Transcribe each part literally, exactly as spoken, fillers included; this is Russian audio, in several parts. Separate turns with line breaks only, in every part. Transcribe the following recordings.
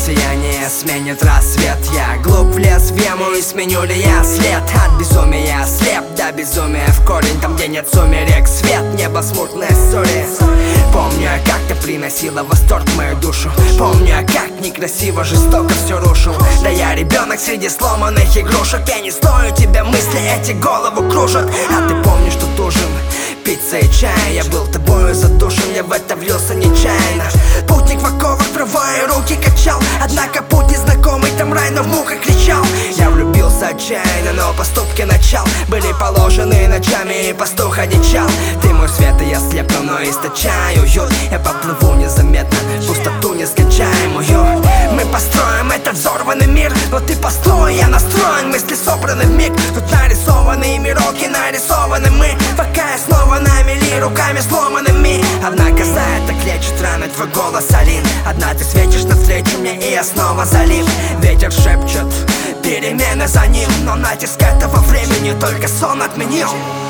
сияние сменит рассвет. Я глуп, влез в яму и сменю ли я след. От безумия слеп до безумия в корень. Там, где нет сумерек, свет, небо смутное ссори. Помню я, как ты приносила восторг в мою душу. Помню я, как некрасиво, жестоко все рушу. Да я ребенок среди сломанных игрушек. Я не стою, тебя мысли эти голову кружат. А ты помнишь, что тужим пицца и чай. Я был тобою задушен, я в это влился нечаянно. Путник в оковах, правые руки качал. Однако путь незнакомый, там рай, но в муках кричал. Я влюбился отчаянно, но поступки начал были положены ночами, и пастух одичал. Ты мой свет, и я слепну, но источаю уют. Я поплыву незаметно, пустоту нескончаемую. Мы построим этот взорванный мир, но ты построй, я настроен, мысли собраны в миг. Тут нарисованы мироки, нарисованы мы. Пока я снова на мели, руками сломанными. Однако за это клечет раны твой голос, Алин. Одна ты светишь навстречу мне, и я снова залив. Ветер шепчет, перемены за ним, но натиск этого времени только сон отменил.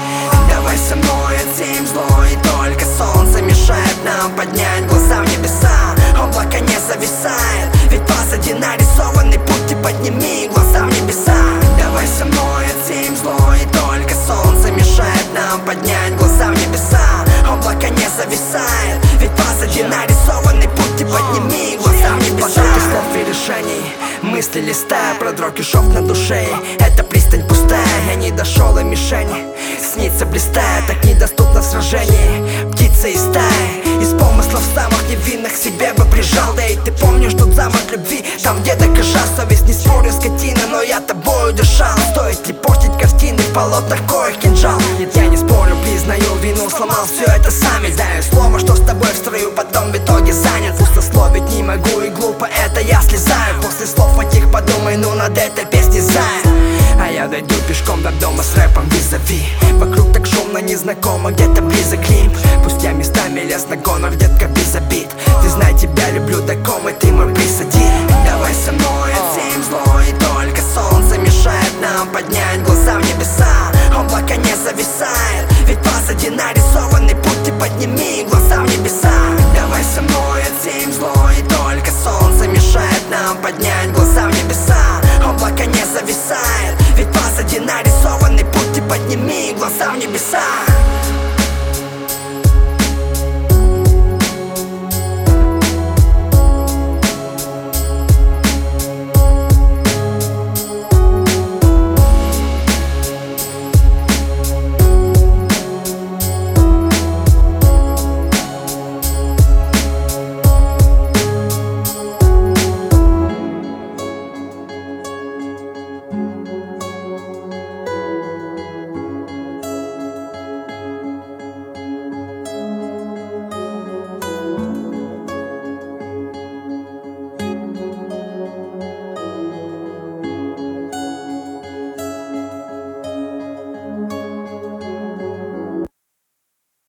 Давай со мной отсеем зло, и только солнце мешает нам поднять глаза в небеса. Облако не зависает, ведь позади нарисованный путь. И подними глаза в небеса. Давай со мной отсеем зло, и только солнце мешает нам поднять глаза в небеса. Облако не зависает, ведь позади нарисованный путь. И подними глаза в небеса. Потоки слов и решений, мысли листая, продрог и шов на душе. Это пристань пустая, я не дошел, и мишень снится блистая, так недоступно в сражении. Птица из стаи, из помыслов самых невинных себе бы прижал. Да и ты помнишь тот замок любви, там где докажа. Совесть не спорю, скотина, но я тобою дышал. Стоит ли портить картины в полотнах, коих кинжал? Нет, я не спорю, признаю вину, сломал все это сам. Ведь даю слово, что с тобой в строю, потом в итоге занят. Пустословить не могу, и глупо это я слезаю. После слов этих подумай, ну над этой песней зая. А я дойду пешком до дома с рэпом визави. Вокруг так шумно, незнакомо, где-то близок лимб. Пусть я местами лез на гонор, детка без обид. Ты знай, тебя люблю таком, и ты мой присади. Давай со мной отсеем зло, и только солнце мешает нам поднять глаза в небеса. Облако не зависает, ведь позади нарисованный путь. И подними глаза в небеса. Давай со мной отсеем зло, и только солнце мешает нам поднять глаза в небеса. Облако не зависает, ведь позади нарисованный путь. И подними глаза в небеса.